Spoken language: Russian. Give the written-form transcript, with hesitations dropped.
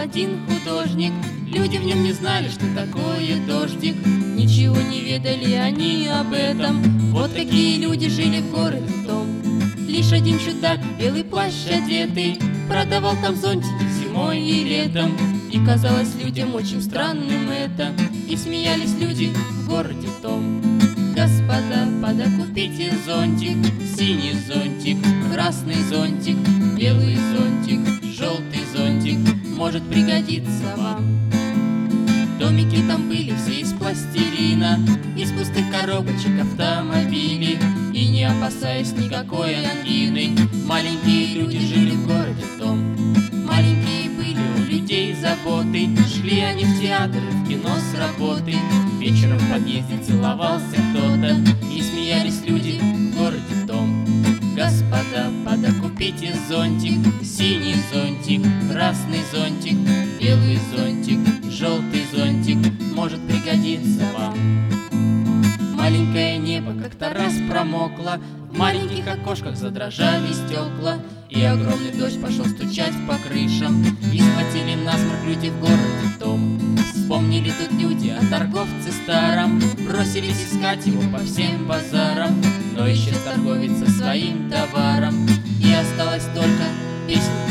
один художник. Люди в нем не знали, что такое дождик, ничего не ведали они об этом. Вот такие люди жили в городе том. Лишь один чудак, белый плащ одетый, продавал там зонтики зимой и летом. И казалось людям очень странным это, и смеялись люди в городе том. Господа, подокупите зонтик, синий зонтик, красный зонтик, белый зонтик, желтый зонтик, может пригодиться вам. Домики там были все из пластилина, из пустых коробочек автомобилей. И не опасаясь никакой ангины, маленькие люди жили в городе том. Маленькие были у людей заботы, шли они в театр и в кино с работы. Вечером в подъезде целовался кто-то, и смеялись люди в городе том. Господа, подокупите зонтик, синий зонтик, красный зонтик, белый зонтик, желтый зонтик, может пригодиться вам. Маленькое небо как-то раз промокло, в маленьких окошках задрожали стекла, и огромный дождь пошел стучать по крышам, и схватили насморк люди в городе том. Вспомнили тут люди о торговце старом, бросились искать его по всем базарам. Но исчез торговец со своим товаром, и осталась только песня